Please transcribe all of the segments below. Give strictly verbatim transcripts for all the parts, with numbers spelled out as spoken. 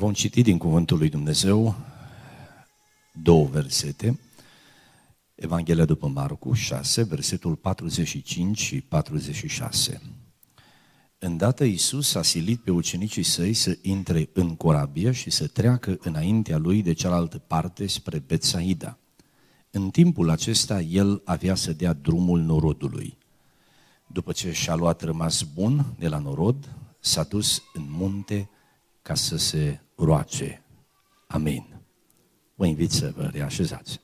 Vom citi din Cuvântul lui Dumnezeu două versete. Evanghelia după Marcu șase, versetul patruzeci și cinci și patruzeci și șase. Îndată Iisus a silit pe ucenicii săi să intre în corabie și să treacă înaintea lui de cealaltă parte spre Betsaida. În timpul acesta el avea să dea drumul norodului. După ce și-a luat rămas bun de la norod, s-a dus în munte ca să se roage. Amin. Vă invit să vă reașezați.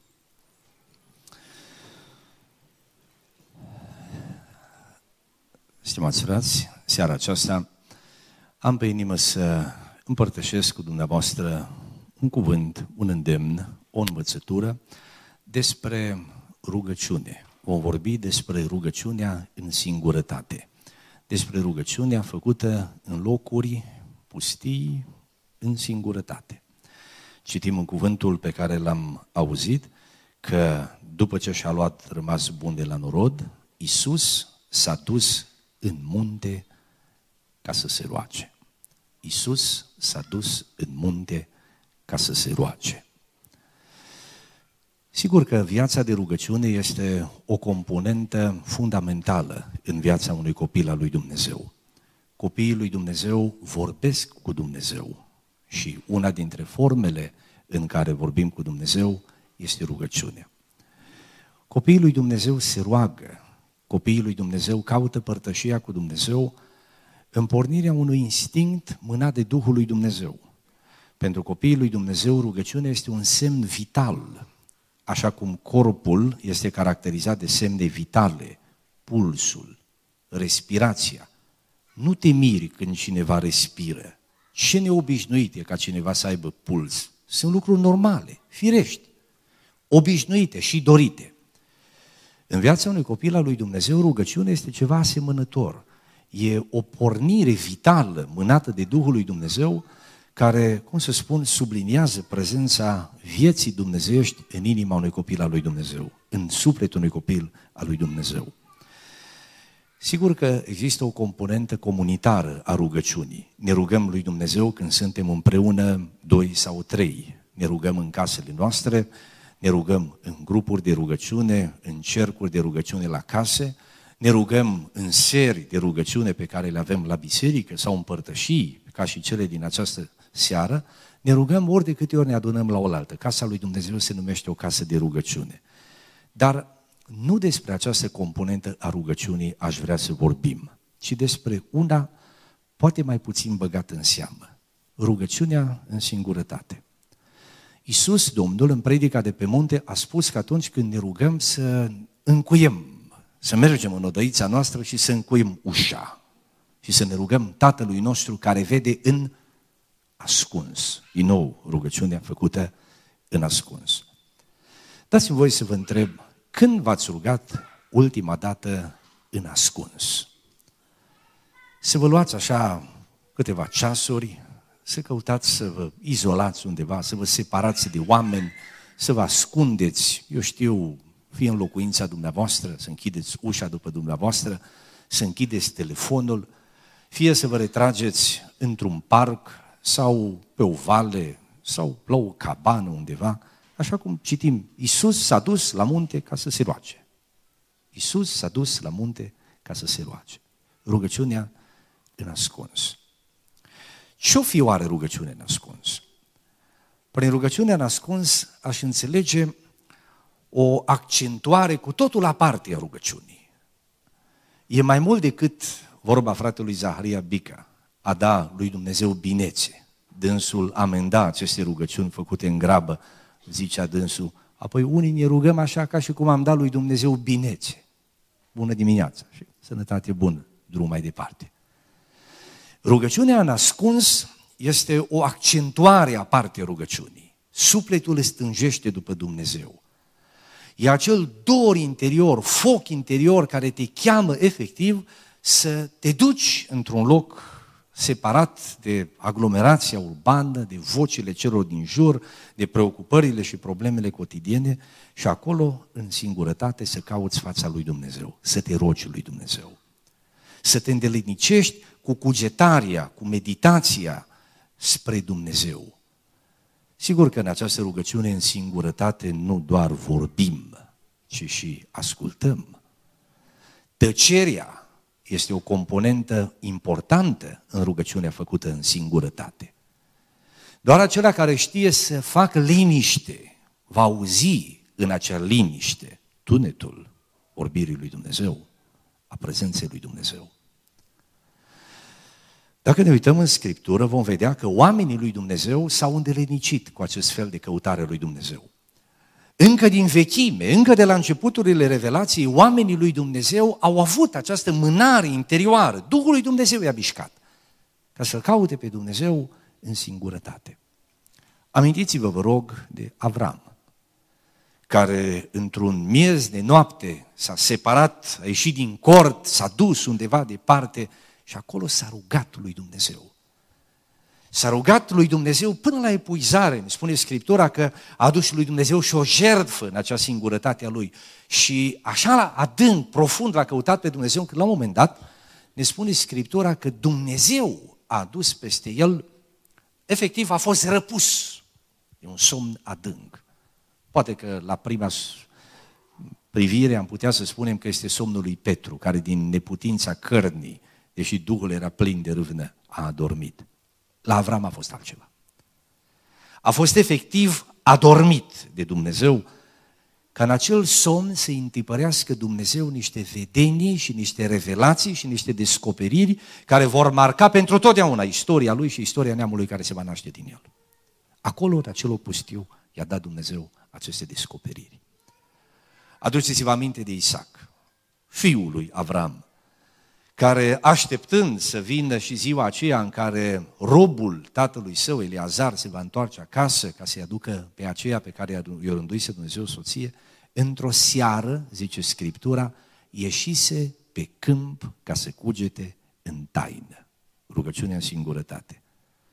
Stimați frați, seara aceasta am pe inimă să împărtășesc cu dumneavoastră un cuvânt, un îndemn, o învățătură despre rugăciune. Vom vorbi despre rugăciunea în singurătate, despre rugăciunea făcută în locuri pustii, în singurătate. Citim în cuvântul pe care l-am auzit că după ce și-a luat rămas bun de la norod, Iisus s-a dus în munte ca să se roage. Iisus s-a dus în munte ca să se roage. Sigur că viața de rugăciune este o componentă fundamentală în viața unui copil al lui Dumnezeu. Copiii lui Dumnezeu vorbesc cu Dumnezeu și una dintre formele în care vorbim cu Dumnezeu este rugăciunea. Copiii lui Dumnezeu se roagă, copiii lui Dumnezeu caută părtășia cu Dumnezeu în pornirea unui instinct mânat de Duhul lui Dumnezeu. Pentru copiii lui Dumnezeu rugăciunea este un semn vital, așa cum corpul este caracterizat de semne vitale, pulsul, respirația. Nu te miri când cineva respiră. Ce neobișnuit e ca cineva să aibă puls. Sunt lucruri normale, firești, obișnuite și dorite. În viața unui copil al lui Dumnezeu, rugăciunea este ceva asemănător. E o pornire vitală mânată de Duhul lui Dumnezeu care, cum să spun, subliniază prezența vieții dumnezeiești în inima unui copil al lui Dumnezeu, în sufletul unui copil al lui Dumnezeu. Sigur că există o componentă comunitară a rugăciunii. Ne rugăm lui Dumnezeu când suntem împreună doi sau trei. Ne rugăm în casele noastre, ne rugăm în grupuri de rugăciune, în cercuri de rugăciune la case, ne rugăm în seri de rugăciune pe care le avem la biserică sau în părtășii, ca și cele din această seară, ne rugăm ori de câte ori ne adunăm la oaltă. Casa lui Dumnezeu se numește o casă de rugăciune. Dar nu despre această componentă a rugăciunii aș vrea să vorbim, ci despre una poate mai puțin băgată în seamă. Rugăciunea în singurătate. Iisus, Domnul, în predica de pe munte, a spus că atunci când ne rugăm să încuiem, să mergem în odăița noastră și să încuiem ușa și să ne rugăm Tatălui nostru care vede în ascuns. Din nou, rugăciunea făcută în ascuns. Dați-mi voie să vă întreb, când v-ați rugat ultima dată în ascuns? Să vă luați așa câteva ceasuri, să căutați să vă izolați undeva, să vă separați de oameni, să vă ascundeți, eu știu, fie în locuința dumneavoastră, să închideți ușa după dumneavoastră, să închideți telefonul, fie să vă retrageți într-un parc sau pe o vale sau la o cabană undeva, așa cum citim, Iisus s-a dus la munte ca să se roage. Iisus s-a dus la munte ca să se roage. Rugăciunea în ascuns. Ce-o fi oare rugăciunea în ascuns? Prin rugăciunea în ascuns aș înțelege o accentuare cu totul aparte a rugăciunii. E mai mult decât vorba fratelui Zaharia Bica, a da lui Dumnezeu binețe. Dânsul amenda aceste rugăciuni făcute în grabă, zicea dânsul, apoi unii ne rugăm așa ca și cum am dat lui Dumnezeu binețe. Bună dimineața și sănătate bună, drum mai departe. Rugăciunea în ascuns este o accentuare a partea rugăciunii. Sufletul îți stânjește după Dumnezeu. E acel dor interior, foc interior care te cheamă efectiv să te duci într-un loc separat de aglomerația urbană, de vocile celor din jur, de preocupările și problemele cotidiene și acolo, în singurătate, să cauți fața lui Dumnezeu, să te rogi lui Dumnezeu. Să te îndelinicești cu cugetarea, cu meditația, spre Dumnezeu. Sigur că în această rugăciune în singurătate nu doar vorbim, ci și ascultăm. Tăcerea este o componentă importantă în rugăciunea făcută în singurătate. Doar acela care știe să facă liniște va auzi în acea liniște tunetul vorbirii lui Dumnezeu, a prezenței lui Dumnezeu. Dacă ne uităm în Scriptură, vom vedea că oamenii lui Dumnezeu s-au îndelenicit cu acest fel de căutare lui Dumnezeu. Încă din vechime, încă de la începuturile revelației, oamenii lui Dumnezeu au avut această mânare interioară. Duhul lui Dumnezeu i-a mișcat ca să-L caute pe Dumnezeu în singurătate. Amintiți-vă, vă rog, de Avram, care într-un miez de noapte s-a separat, a ieșit din cort, s-a dus undeva departe și acolo s-a rugat lui Dumnezeu. S-a rugat lui Dumnezeu până la epuizare. Ne spune Scriptura că a adus lui Dumnezeu și o jertfă în acea singurătate a lui. Și așa la adânc, profund l-a căutat pe Dumnezeu, că la un moment dat ne spune Scriptura că Dumnezeu a adus peste el, efectiv a fost răpus. E un somn adânc. Poate că la prima privire am putea să spunem că este somnul lui Petru, care din neputința cărnii, deși Duhul era plin de râvnă, a adormit. La Avram a fost altceva. A fost efectiv adormit de Dumnezeu, ca în acel somn să întipărească Dumnezeu niște vedenii și niște revelații și niște descoperiri care vor marca pentru totdeauna istoria lui și istoria neamului care se va naște din el. Acolo, în acel loc pustiu, i-a dat Dumnezeu aceste descoperiri. Aduceți-vă aminte de Isaac, fiul lui Avram, care așteptând să vină și ziua aceea în care robul tatălui său, Eleazar, se va întoarce acasă ca să-i aducă pe aceea pe care i-a rânduise Dumnezeu soție, într-o seară, zice Scriptura, ieșise pe câmp ca să cugete în taină. Rugăciunea în singurătate.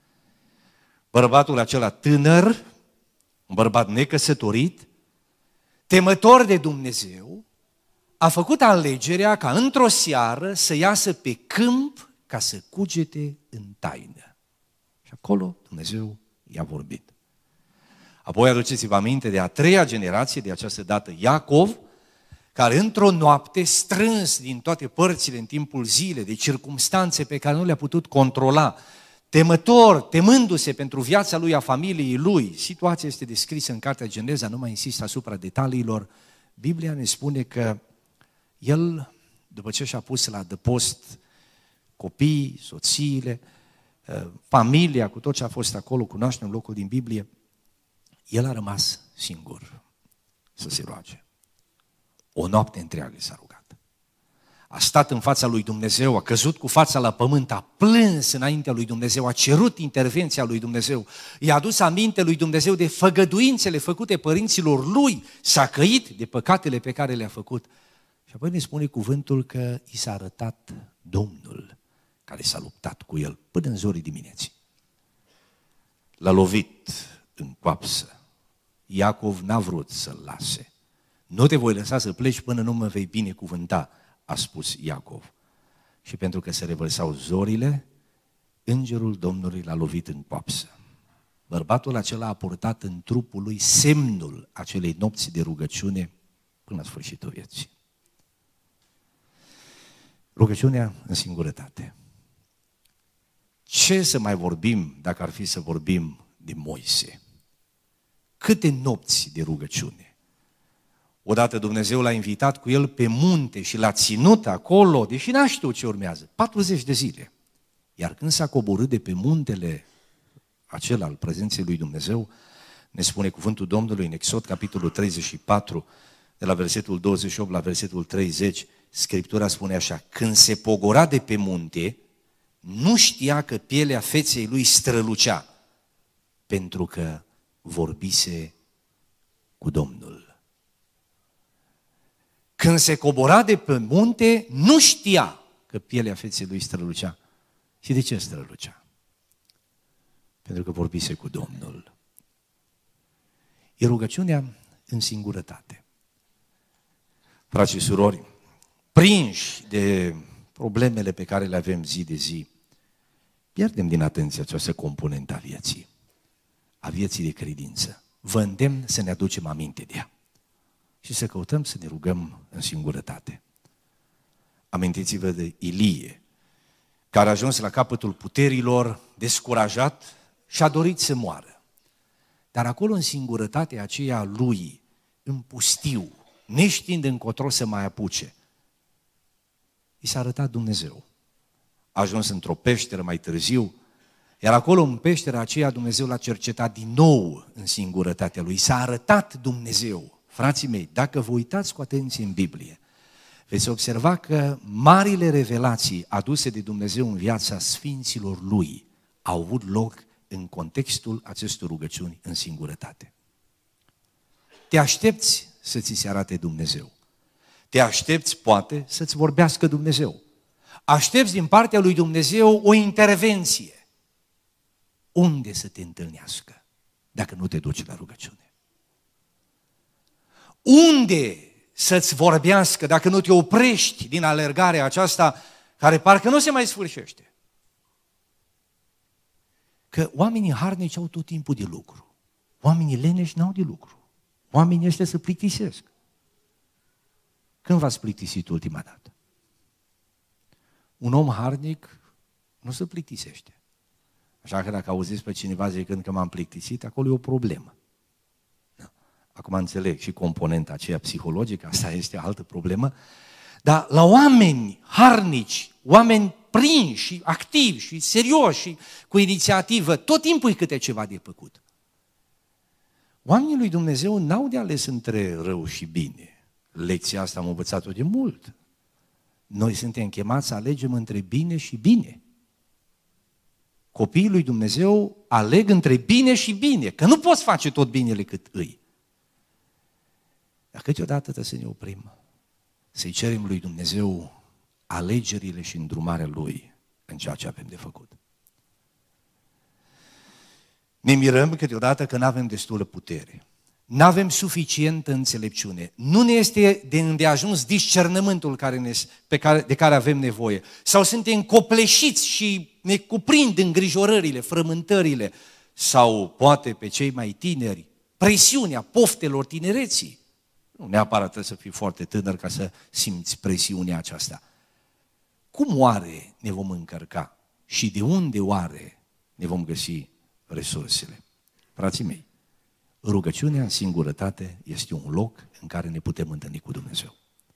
Bărbatul acela tânăr, un bărbat necăsătorit, temător de Dumnezeu, a făcut alegerea ca într-o seară să iasă pe câmp ca să cugete în taină. Și acolo Dumnezeu i-a vorbit. Apoi aduceți-vă aminte de a treia generație, de această dată Iacov, care într-o noapte, strâns din toate părțile în timpul zilei, de circumstanțe pe care nu le-a putut controla, temător, temându-se pentru viața lui, a familiei lui, situația este descrisă în cartea Geneza, nu mai insist asupra detaliilor, Biblia ne spune că el, după ce și-a pus la adăpost copiii, soțiile, familia, cu tot ce a fost acolo, cunoaștem locul din Biblie, el a rămas singur să se roage. O noapte întreagă s-a rugat. A stat în fața lui Dumnezeu, a căzut cu fața la pământ, a plâns înaintea lui Dumnezeu, a cerut intervenția lui Dumnezeu, i-a adus aminte lui Dumnezeu de făgăduințele făcute părinților lui, s-a căit de păcatele pe care le-a făcut. Și apoi ne spune cuvântul că i s-a arătat Domnul care s-a luptat cu el până în zorii dimineții. L-a lovit în coapsă. Iacov n-a vrut să-l lase. Nu te voi lăsa să pleci până nu mă vei binecuvânta, a spus Iacov. Și pentru că se revărsau zorile, îngerul Domnului l-a lovit în coapsă. Bărbatul acela a purtat în trupul lui semnul acelei nopți de rugăciune până la sfârșitul vieții. Rugăciunea în singurătate. Ce să mai vorbim dacă ar fi să vorbim de Moise? Câte nopți de rugăciune! Odată Dumnezeu l-a invitat cu el pe munte și l-a ținut acolo, deși n-a știut ce urmează, patruzeci de zile. Iar când s-a coborât de pe muntele acela al prezenței lui Dumnezeu, ne spune cuvântul Domnului în Exod, capitolul treizeci și patru, de la versetul douăzeci și opt la versetul treizeci, Scriptura spune așa: când se pogora de pe munte, nu știa că pielea feței lui strălucea, pentru că vorbise cu Domnul. Când se cobora de pe munte, nu știa că pielea feței lui strălucea. Și de ce strălucea? Pentru că vorbise cu Domnul. E rugăciunea în singurătate. Frați și surori, prinși de problemele pe care le avem zi de zi, pierdem din atenție această componentă a vieții, a vieții de credință. Vă îndemn să ne aducem aminte de ea și să căutăm să ne rugăm în singurătate. Amintiți-vă de Ilie, care a ajuns la capătul puterilor, descurajat și a dorit să moară. Dar acolo, în singurătatea aceea lui, în pustiu, neștiind încotro să mai apuce, i s-a arătat Dumnezeu. A ajuns într-o peșteră mai târziu, iar acolo, în peștera aceea, Dumnezeu l-a cercetat din nou în singurătatea lui. S-a arătat Dumnezeu. Frații mei, dacă vă uitați cu atenție în Biblie, veți observa că marile revelații aduse de Dumnezeu în viața sfinților lui au avut loc în contextul acestor rugăciuni în singurătate. Te aștepți să ți se arate Dumnezeu. Te aștepți, poate, să-ți vorbească Dumnezeu. Aștepți din partea lui Dumnezeu o intervenție. Unde să te întâlnească dacă nu te duci la rugăciune? Unde să-ți vorbească dacă nu te oprești din alergarea aceasta care parcă nu se mai sfârșește? Că oamenii harnici au tot timpul de lucru. Oamenii leneși n-au de lucru. Oamenii ăștia se plictisesc. Când v-ați plictisit ultima dată? Un om harnic nu se plictisește. Așa că dacă auziți pe cineva zicând că m-am plictisit, acolo e o problemă. Da. Acum înțeleg și componenta aceea psihologică, asta este altă problemă, dar la oameni harnici, oameni prinși și activi și serioși și cu inițiativă, tot timpul e câte ceva de făcut. Oamenii lui Dumnezeu n-au de ales între rău și bine. Lecția asta am învățat-o de mult. Noi suntem chemați să alegem între bine și bine. Copiii lui Dumnezeu aleg între bine și bine, că nu poți face tot binele cât îi. Dar câteodată trebuie să ne oprim, să-i cerem lui Dumnezeu alegerile și îndrumarea lui în ceea ce avem de făcut. Ne mirăm câteodată că nu avem destulă putere, nu avem suficientă înțelepciune, nu ne este de îndeajuns discernământul care ne, pe care, de care avem nevoie, sau suntem copleșiți și ne cuprind îngrijorările, frământările, sau poate pe cei mai tineri, presiunea poftelor tinereții. Nu neapărat trebuie să fii foarte tânăr ca să simți presiunea aceasta. Cum oare ne vom încărca și de unde oare ne vom găsi resursele? Frații mei, rugăciunea în singurătate este un loc în care ne putem întâlni cu Dumnezeu.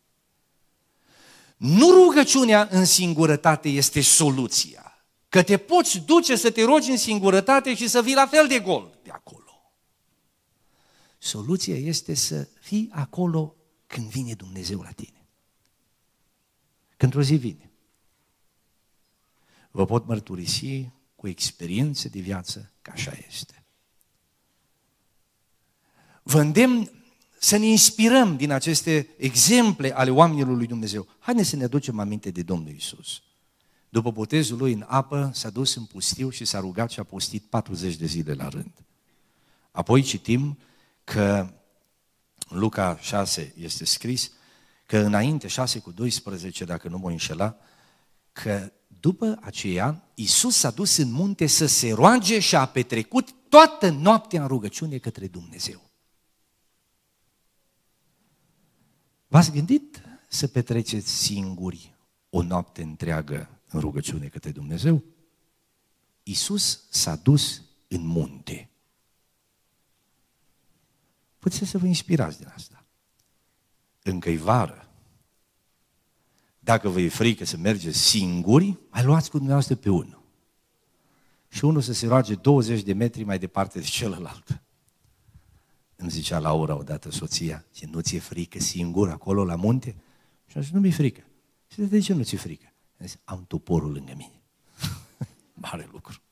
Nu rugăciunea în singurătate este soluția, că te poți duce să te rogi în singurătate și să vii la fel de gol de acolo. Soluția este să fii acolo când vine Dumnezeu la tine. Când o zi vine. Vă pot mărturisi cu experiențe de viață că așa este. Vă îndemn să ne inspirăm din aceste exemple ale oamenilor lui Dumnezeu. Haideți să ne aducem aminte de Domnul Iisus. După botezul lui în apă, s-a dus în pustiu și s-a rugat și a postit patruzeci de zile la rând. Apoi citim că în Luca șase este scris că înainte, șase cu doisprezece, dacă nu mă înșela, că după aceea Iisus s-a dus în munte să se roage și a petrecut toată noaptea în rugăciune către Dumnezeu. V-ați gândit să petreceți singuri o noapte întreagă în rugăciune către Dumnezeu? Iisus s-a dus în munte. Puteți să vă inspirați din asta. Încă-i vară. Dacă vă e frică să mergeți singuri, mai luați cu dumneavoastră pe unul. Și unul să se roage douăzeci de metri mai departe de celălalt. Îmi zicea Laura odată, soția, și nu ți-e frică singur acolo la munte? Și am zis, nu mi-e frică. Și de ce nu ți-e frică? Am zis, am toporul lângă mine. Mare lucru.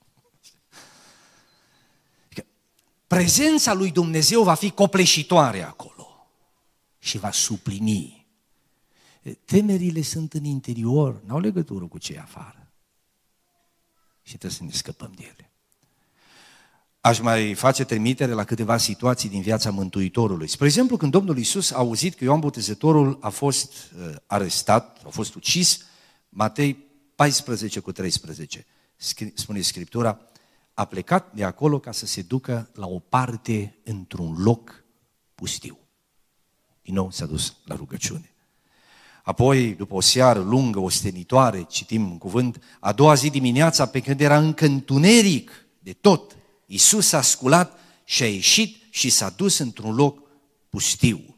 Prezența lui Dumnezeu va fi copleșitoare acolo și va suplini. Temerile sunt în interior, n-au legătură cu ce e afară. Și trebuie să ne scăpăm de ele. Aș mai face trimitere la câteva situații din viața Mântuitorului. Spre exemplu, când Domnul Iisus a auzit că Ioan Botezătorul a fost uh, arestat, a fost ucis, Matei paisprezece cu treisprezece. spune Scriptura, a plecat de acolo ca să se ducă la o parte într-un loc pustiu. Din nou s-a dus la rugăciune. Apoi, după o seară lungă, ostenitoare, citim în cuvânt, a doua zi dimineața, pe când era încă întuneric de tot, Iisus s-a sculat și a ieșit și s-a dus într-un loc pustiu.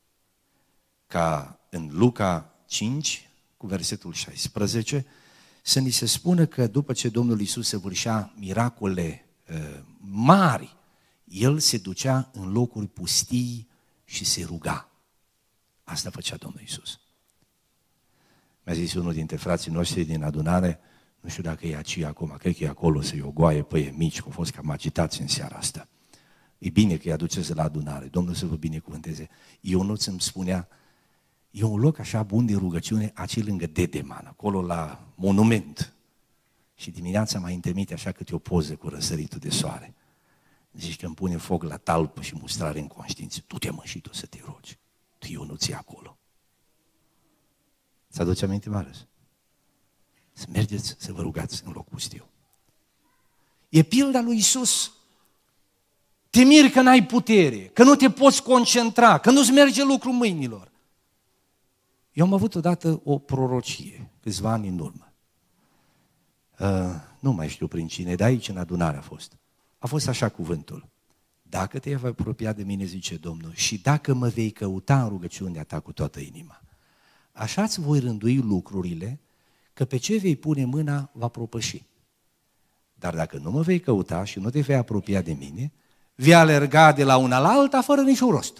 Ca în Luca cinci, cu versetul șaisprezece, să ni se spună că după ce Domnul Iisus săvârșea miracole uh, mari, El se ducea în locuri pustii și se ruga. Asta făcea Domnul Iisus. Mi-a zis unul dintre frații noștri din adunare, nu știu dacă e aici acum, cred că e acolo să-i ogoaie păie mici, că au fost cam agitați în seara asta. E bine că îi aduceți la adunare, Domnul să vă binecuvânteze. Ionuț îmi spunea, e un loc așa bun de rugăciune, aici lângă Dedeman, acolo la monument. Și dimineața mai întâlnit așa câte o poză cu răsăritul de soare. Zici că îmi pune foc la talpă și mustrare în conștiință. Tu te-ai mă și tu să te rogi. Tu, Ionuț, e acolo. Ți-aduce aminte, Marius? Să mergeți să vă rugați în loc pustiu. E pilda lui Iisus. Te miri că n-ai putere, că nu te poți concentra, că nu-ți merge lucrul mâinilor. Eu am avut odată o prorocie, câțiva ani în urmă. Uh, nu mai știu prin cine, dar aici în adunare a fost. A fost așa cuvântul. Dacă te vei apropia de mine, zice Domnul, și dacă mă vei căuta în rugăciunea ta cu toată inima, așa îți voi rândui lucrurile, că pe ce vei pune mâna va propăși. Dar dacă nu mă vei căuta și nu te vei apropia de mine, vei alerga de la una la alta fără niciun rost.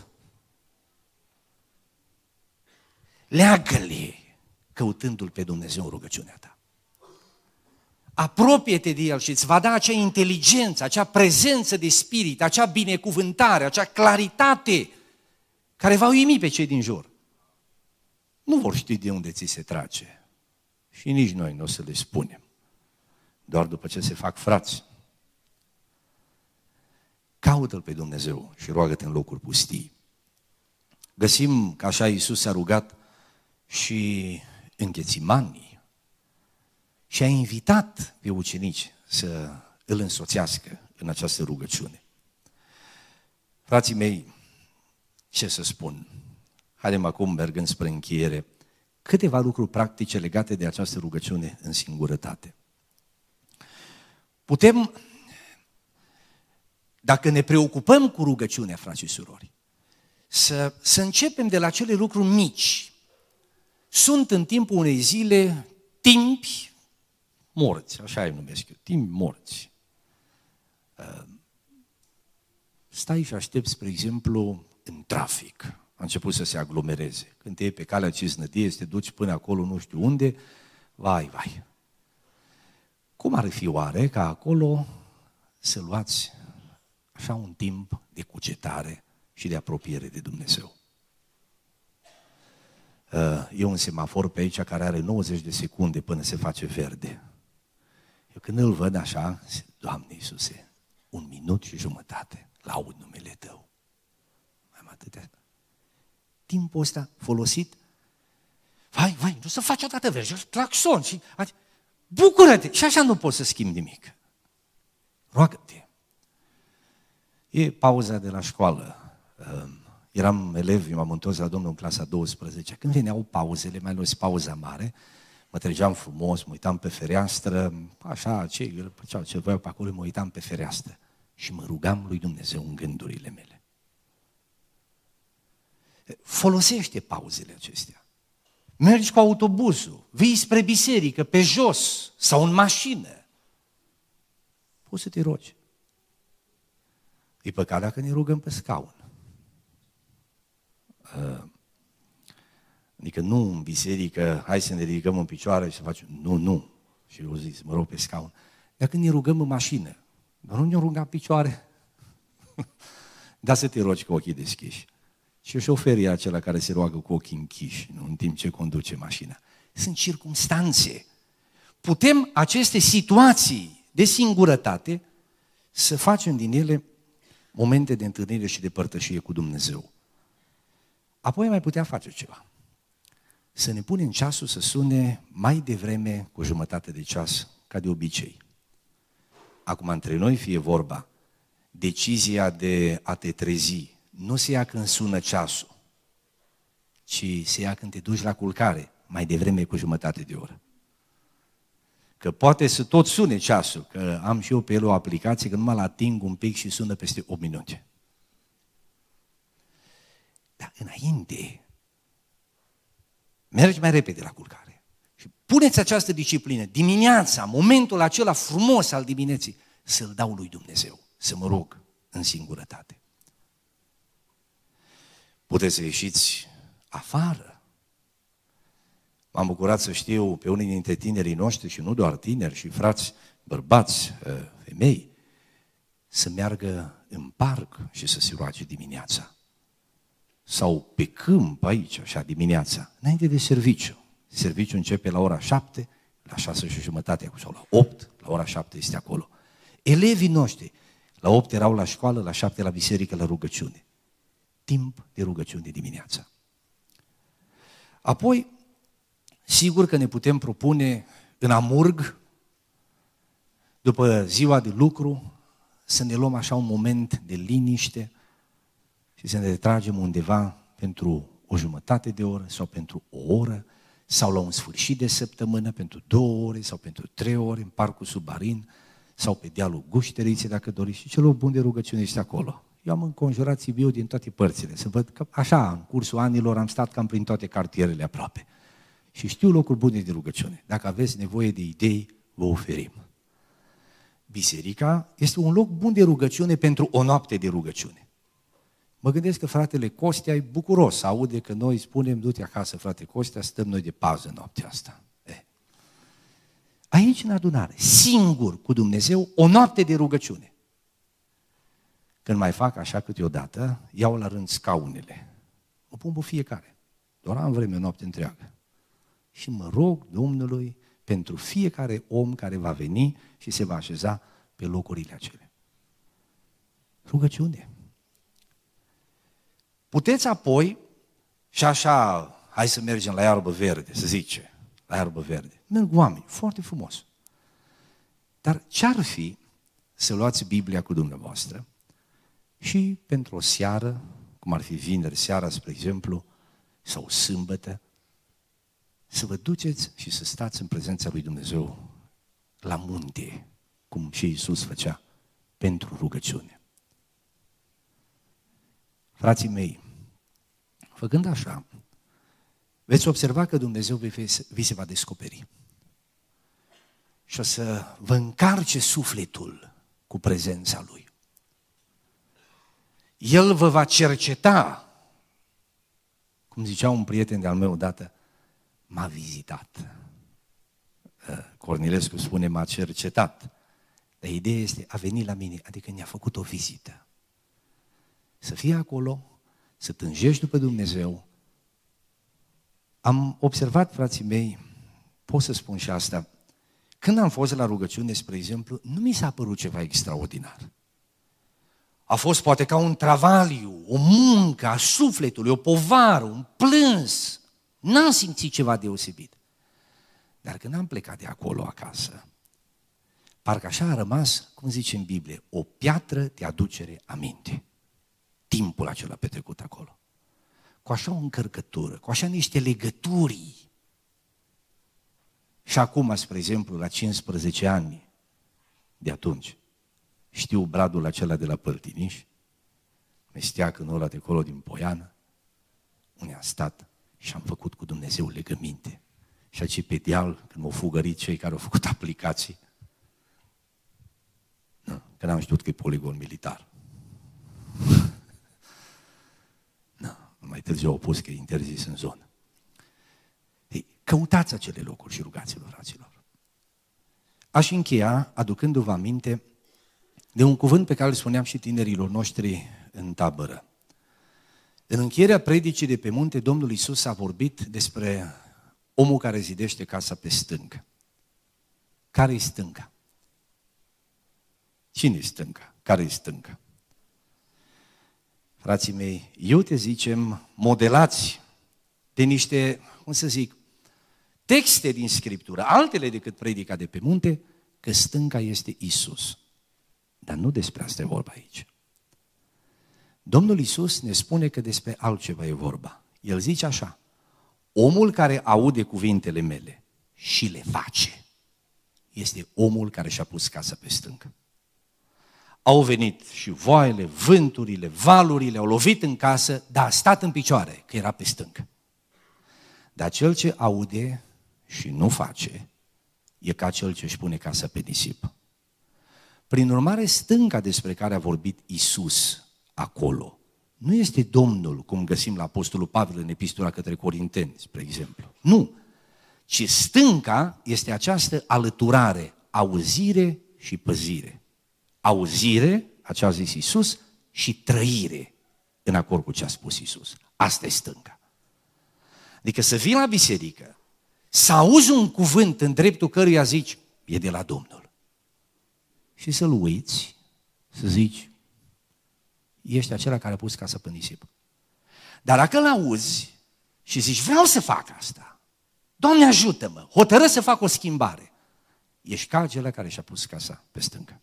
Leagă-le căutându-L pe Dumnezeu în rugăciunea ta. Apropie-te de El și îți va da acea inteligență, acea prezență de spirit, acea binecuvântare, acea claritate care va uimi pe cei din jur. Nu vor ști de unde ți se trage și nici noi nu o să le spunem, doar după ce se fac frați. Caută-L pe Dumnezeu și roagă-te în locuri pustii. Găsim că așa Iisus s-a rugat și în Ghețimani și a invitat pe ucenici să îl însoțească în această rugăciune. Frații mei, ce să spun? Haidem acum, mergând spre încheiere, câteva lucruri practice legate de această rugăciune în singurătate. Putem, dacă ne preocupăm cu rugăciunea, frați și surori, să, să începem de la cele lucruri mici. Sunt în timpul unei zile timpi morți, așa îi numesc eu, timpi morți. Stai și aștepți, spre exemplu, în trafic. A început să se aglomereze. Când te iei pe calea Cisnădiei, te duci până acolo, nu știu unde, vai, vai. Cum ar fi oare ca acolo să luați așa un timp de cugetare și de apropiere de Dumnezeu? E un semafor pe aici care are nouăzeci de secunde până se face verde. Eu când îl văd așa, Doamne Iisuse, un minut și jumătate, laud numele Tău. Mai am atâtea. Timpul ăsta folosit, vai, vai, nu să faci odată verde, claxon și... Bucură-te! Și așa nu poți să schimbi nimic. Roagă-te. E pauza de la școală. Eram elev, m-am întors la Domnul în clasa a douăsprezecea. Când veneau pauzele, mai ales pauza mare, mă trăgeam frumos, mă uitam pe fereastră, așa, cei făceau ce voiau pe acolo, mă uitam pe fereastră și mă rugam lui Dumnezeu în gândurile mele. Folosește pauzele acestea. Mergi cu autobuzul, vii spre biserică, pe jos sau în mașină. Poți să te rogi. E păcat dacă ne rugăm pe scaun. Adică nu în biserică, hai să ne ridicăm în picioare și să facem, nu, nu. Și eu zic, mă rog pe scaun. Dar când ne rugăm în mașină, dar nu ne rugăm pe picioare. Dar să te rogi cu ochii deschiși. Și șoferii e acela care se roagă cu ochii închiși, în timp ce conduce mașina. Sunt circumstanțe. Putem aceste situații de singurătate să facem din ele momente de întâlnire și de părtășie cu Dumnezeu. Apoi mai putea face ceva. Să ne punem ceasul să sune mai devreme cu jumătate de ceas, ca de obicei. acum între noi fie vorba, decizia de a te trezi nu se ia când sună ceasul, ci se ia când te duci la culcare, mai devreme cu jumătate de oră. Că poate să tot sune ceasul, că am și eu pe el o aplicație, că numai la ating un pic și sună peste opt minute. Dar înainte, mergi mai repede la culcare și puneți această disciplină, dimineața, momentul acela frumos al dimineții, să-l dau lui Dumnezeu, să mă rog în singurătate. Puteți să ieșiți afară. M-am bucurat să știu pe unii dintre tinerii noștri, și nu doar tineri, și frați, bărbați, femei, să meargă în parc și să se roage dimineața. Sau pe câmp aici, așa, dimineața, înainte de serviciu. Serviciul începe la ora șapte, la șase și jumătate, sau la opt, la ora șapte este acolo. Elevii noștri, la opt erau la școală, la șapte la biserică, la rugăciune. Timp de rugăciune dimineața. Apoi, sigur că ne putem propune în amurg, după ziua de lucru, să ne luăm așa un moment de liniște și să ne retragem undeva pentru o jumătate de oră sau pentru o oră sau la un sfârșit de săptămână pentru două ore sau pentru trei ore în parcul Submarin sau pe dealul Gușteriței, dacă doriți. Și celor bun de rugăciune este acolo. Eu am înconjurat Sibiu din toate părțile, să văd că așa, în cursul anilor am stat cam prin toate cartierele aproape. Și știu locuri bune de rugăciune. Dacă aveți nevoie de idei, vă oferim. Biserica este un loc bun de rugăciune pentru o noapte de rugăciune. Mă gândesc că fratele Costea e bucuros să aude că noi spunem, du-te acasă, frate Costea, stăm noi de pauză noaptea asta. E. Aici, în adunare, singur cu Dumnezeu, o noapte de rugăciune. Când mai fac așa câteodată, iau la rând scaunele. Mă pun pe fiecare. Doar am vreme o noapte întreagă. Și mă rog Domnului pentru fiecare om care va veni și se va așeza pe locurile acelea. Rugăciune. Puteți apoi, și așa, hai să mergem la iarbă verde, să zice, la iarbă verde. Merg oameni, foarte frumos. Dar ce-ar fi să luați Biblia cu dumneavoastră și pentru o seară, cum ar fi vineri seara, spre exemplu, sau sâmbătă, să vă duceți și să stați în prezența lui Dumnezeu la munte, cum și Iisus făcea, pentru rugăciune. Frații mei, făcând așa, veți observa că Dumnezeu vi se va descoperi și o să vă încarce sufletul cu prezența Lui. El vă va cerceta, cum zicea un prieten de-al meu odată, m-a vizitat. Cornilescu spune, m-a cercetat. Dar ideea este, a venit la mine, adică ne-a făcut o vizită. Să fie acolo, să tânjești după Dumnezeu. Am observat, frații mei, pot să spun și asta, când am fost la rugăciune, spre exemplu, nu mi s-a părut ceva extraordinar. A fost poate ca un travaliu, o muncă a sufletului, o povară, un plâns. N-am simțit ceva deosebit. Dar când am plecat de acolo acasă, parcă așa a rămas, cum zice în Biblie, o piatră de aducere aminte. Timpul acela petrecut acolo. Cu așa o încărcătură, cu așa niște legături. Și acum, spre exemplu, la cincisprezece ani de atunci, știu bradul acela de la Păltiniș, mesteacul ăla de acolo din Poiană, unde am stat și am făcut cu Dumnezeu legăminte. Și aici pe deal, când m-au fugărit cei care au făcut aplicații, nu, că n-am știut că e poligon militar. Nu, mai târziu au pus că e interzis în zonă. Ei, căutați acele locuri și rugați-vă, fraților. Aș încheia aducându-vă aminte de un cuvânt pe care îl spuneam și tinerilor noștri în tabără. În încheierea predicii de pe munte, Domnul Iisus a vorbit despre omul care zidește casa pe stâncă. Care-i stânca? Cine-i stânca? Care-i stânca? Frații mei, eu te zicem, modelați de niște, cum să zic, texte din Scriptură, altele decât predica de pe munte, că stânca este Iisus. Dar nu despre asta e vorba aici. Domnul Iisus ne spune că despre altceva e vorba. El zice așa: omul care aude cuvintele mele și le face este omul care și-a pus casa pe stâncă. Au venit și voile, vânturile, valurile, au lovit în casă, dar a stat în picioare, că era pe stâncă. Dar cel ce aude și nu face e ca cel ce își pune casa pe nisip. Prin urmare, stânca despre care a vorbit Iisus acolo nu este Domnul, cum găsim la Apostolul Pavel în Epistola către Corinteni, spre exemplu. Nu, ci stânca este această alăturare, auzire și păzire. Auzire, așa a zis Iisus, și trăire în acord cu ce a spus Iisus. Asta e stânca. Adică să vii la biserică, să auzi un cuvânt în dreptul căruia zici, e de la Domnul. Și să-l uiți, să zici, ești acela care a pus casa pe nisip. Dar dacă îl auzi și zici, vreau să fac asta, Doamne ajută-mă, hotără să fac o schimbare, ești ca acela care și-a pus casa pe stâncă.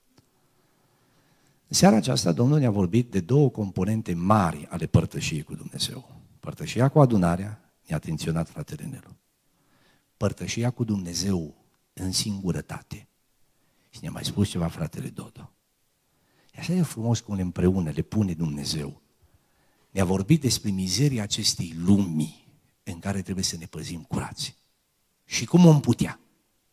În seara aceasta Domnul ne-a vorbit de două componente mari ale părtășiei cu Dumnezeu. Părtășia cu adunarea, ne-a atenționat fratele Nelu. Părtășia cu Dumnezeu în singurătate. Și ne-a mai spus ceva fratele Dodo. E așa de frumos cum le împreună le pune Dumnezeu. Ne-a vorbit despre mizeria acestei lumii în care trebuie să ne păzim curați. Și cum om putea,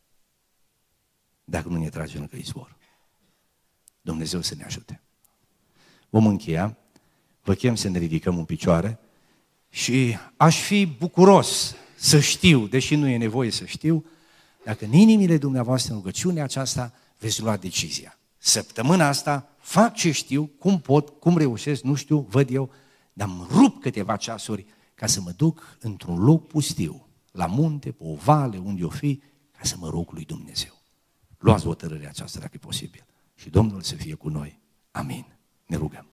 dacă nu ne trage lângă izvor. Dumnezeu să ne ajute. Vom încheia, vă chem să ne ridicăm în picioare și aș fi bucuros să știu, deși nu e nevoie să știu, dacă în inimile dumneavoastră în rugăciunea aceasta veți lua decizia. Săptămâna asta fac ce știu, cum pot, cum reușesc, nu știu, văd eu, dar îmi rup câteva ceasuri ca să mă duc într-un loc pustiu, la munte, pe o vale, unde o fi, ca să mă rog lui Dumnezeu. Luați hotărârea aceasta dacă e posibil. Și Domnul să fie cu noi. Amin. Ne rugăm.